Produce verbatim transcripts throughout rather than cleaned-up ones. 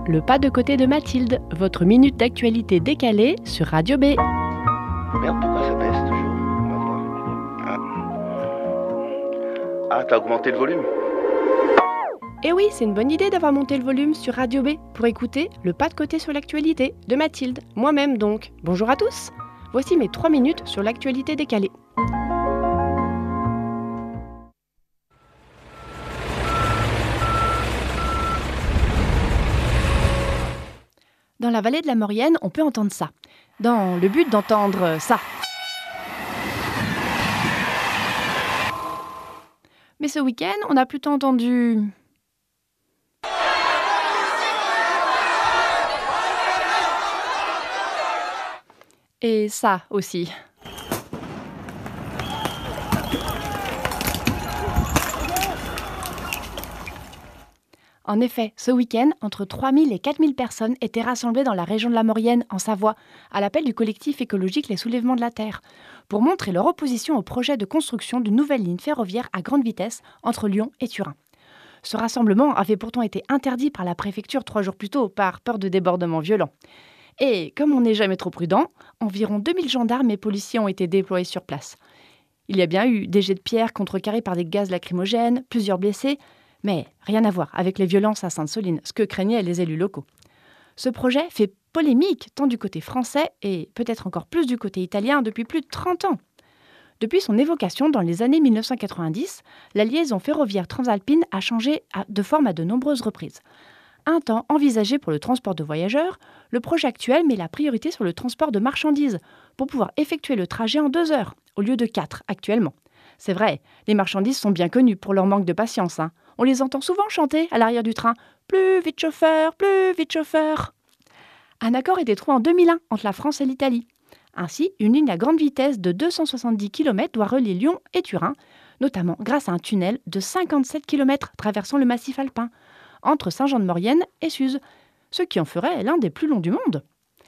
Le pas de côté de Mathilde, votre minute d'actualité décalée sur Radio B. Merde, pourquoi ça baisse toujours? On va voir. Ah, ah t'as augmenté le volume? Eh oui, c'est une bonne idée d'avoir monté le volume sur Radio B pour écouter Le pas de côté sur l'actualité de Mathilde, moi-même donc. Bonjour à tous. Voici mes trois minutes sur l'actualité décalée. Dans la vallée de la Maurienne, on peut entendre ça, dans le but d'entendre ça. Mais ce week-end, on a plutôt entendu... Et ça aussi. En effet, ce week-end, entre trois mille et quatre mille personnes étaient rassemblées dans la région de la Maurienne, en Savoie, à l'appel du collectif écologique Les Soulèvements de la Terre, pour montrer leur opposition au projet de construction d'une nouvelle ligne ferroviaire à grande vitesse entre Lyon et Turin. Ce rassemblement avait pourtant été interdit par la préfecture trois jours plus tôt, par peur de débordements violents. Et comme on n'est jamais trop prudent, environ deux mille gendarmes et policiers ont été déployés sur place. Il y a bien eu des jets de pierre contrecarrés par des gaz lacrymogènes, plusieurs blessés, mais rien à voir avec les violences à Sainte-Soline, ce que craignaient les élus locaux. Ce projet fait polémique tant du côté français et peut-être encore plus du côté italien depuis plus de trente ans. Depuis son évocation dans les années mille neuf cent quatre-vingt-dix, la liaison ferroviaire transalpine a changé de forme à de nombreuses reprises. Un temps envisagé pour le transport de voyageurs, le projet actuel met la priorité sur le transport de marchandises pour pouvoir effectuer le trajet en deux heures, au lieu de quatre actuellement. C'est vrai, les marchandises sont bien connues pour leur manque de patience. Hein. On les entend souvent chanter à l'arrière du train « Plus vite chauffeur, plus vite chauffeur !» Un accord était trouvé en deux mille un entre la France et l'Italie. Ainsi, une ligne à grande vitesse de deux cent soixante-dix kilomètres doit relier Lyon et Turin, notamment grâce à un tunnel de cinquante-sept kilomètres traversant le massif alpin, entre Saint-Jean-de-Maurienne et Suse, ce qui en ferait l'un des plus longs du monde.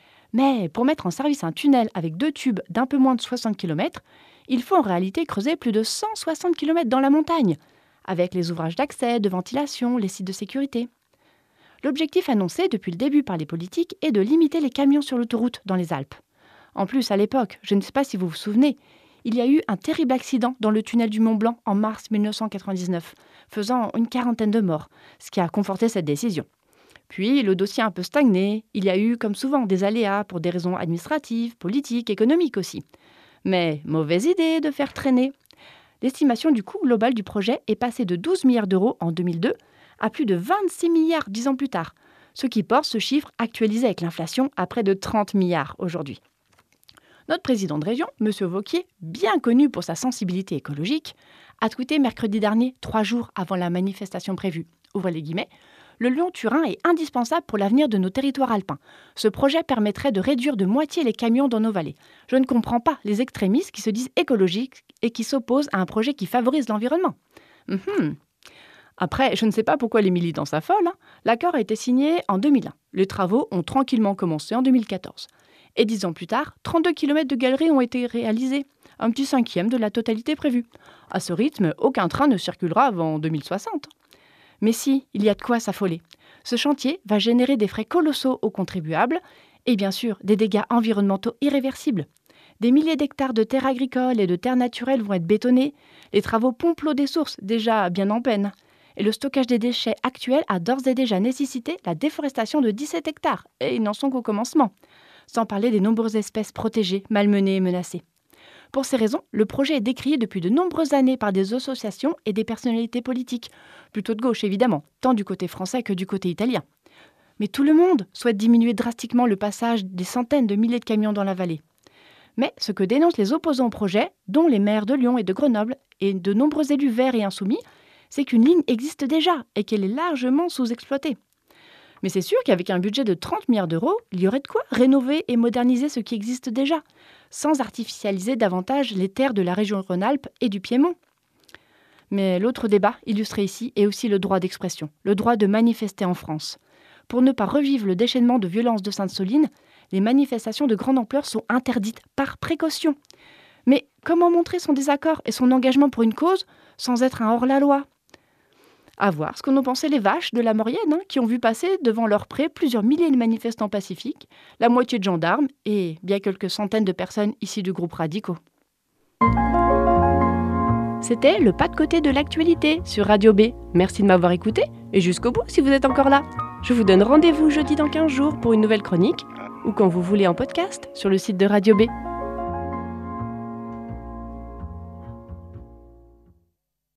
Mais pour mettre en service un tunnel avec deux tubes d'un peu moins de soixante kilomètres, il faut en réalité creuser plus de cent soixante kilomètres dans la montagne, avec les ouvrages d'accès, de ventilation, les sites de sécurité. L'objectif annoncé depuis le début par les politiques est de limiter les camions sur l'autoroute dans les Alpes. En plus, à l'époque, je ne sais pas si vous vous souvenez, il y a eu un terrible accident dans le tunnel du Mont-Blanc en mars mille neuf cent quatre-vingt-dix-neuf, faisant une quarantaine de morts, ce qui a conforté cette décision. Puis, le dossier a un peu stagné. Il y a eu, comme souvent, des aléas pour des raisons administratives, politiques, économiques aussi. Mais mauvaise idée de faire traîner. L'estimation du coût global du projet est passée de douze milliards d'euros en deux mille deux à plus de vingt-six milliards dix ans plus tard, ce qui porte ce chiffre actualisé avec l'inflation à près de trente milliards aujourd'hui. Notre président de région, M. Wauquiez, bien connu pour sa sensibilité écologique, a tweeté mercredi dernier, trois jours avant la manifestation prévue. Ouvrez les guillemets. Le Lyon-Turin est indispensable pour l'avenir de nos territoires alpins. Ce projet permettrait de réduire de moitié les camions dans nos vallées. Je ne comprends pas les extrémistes qui se disent écologiques et qui s'opposent à un projet qui favorise l'environnement. Mmh. Après, je ne sais pas pourquoi les militants s'affolent. Hein. L'accord a été signé en deux mille un. Les travaux ont tranquillement commencé en deux mille quatorze. Et dix ans plus tard, trente-deux kilomètres de galeries ont été réalisés, un petit cinquième de la totalité prévue. À ce rythme, aucun train ne circulera avant deux mille soixante. Mais si, il y a de quoi s'affoler. Ce chantier va générer des frais colossaux aux contribuables et bien sûr des dégâts environnementaux irréversibles. Des milliers d'hectares de terres agricoles et de terres naturelles vont être bétonnés, les travaux pompent l'eau des sources, déjà bien en peine. Et le stockage des déchets actuel a d'ores et déjà nécessité la déforestation de dix-sept hectares, et ils n'en sont qu'au commencement. Sans parler des nombreuses espèces protégées, malmenées et menacées. Pour ces raisons, le projet est décrié depuis de nombreuses années par des associations et des personnalités politiques, plutôt de gauche évidemment, tant du côté français que du côté italien. Mais tout le monde souhaite diminuer drastiquement le passage des centaines de milliers de camions dans la vallée. Mais ce que dénoncent les opposants au projet, dont les maires de Lyon et de Grenoble, et de nombreux élus verts et insoumis, c'est qu'une ligne existe déjà et qu'elle est largement sous-exploitée. Mais c'est sûr qu'avec un budget de trente milliards d'euros, il y aurait de quoi rénover et moderniser ce qui existe déjà, sans artificialiser davantage les terres de la région Rhône-Alpes et du Piémont. Mais l'autre débat, illustré ici, est aussi le droit d'expression, le droit de manifester en France. Pour ne pas revivre le déchaînement de violence de Sainte-Soline, les manifestations de grande ampleur sont interdites par précaution. Mais comment montrer son désaccord et son engagement pour une cause sans être un hors-la-loi ? À voir ce qu'en ont pensé les vaches de la Maurienne, hein, qui ont vu passer devant leur pré plusieurs milliers de manifestants pacifiques, la moitié de gendarmes et bien quelques centaines de personnes issues du groupe radicaux. C'était le pas de côté de l'actualité sur Radio B. Merci de m'avoir écouté et jusqu'au bout si vous êtes encore là. Je vous donne rendez-vous jeudi dans quinze jours pour une nouvelle chronique ou quand vous voulez en podcast sur le site de Radio B.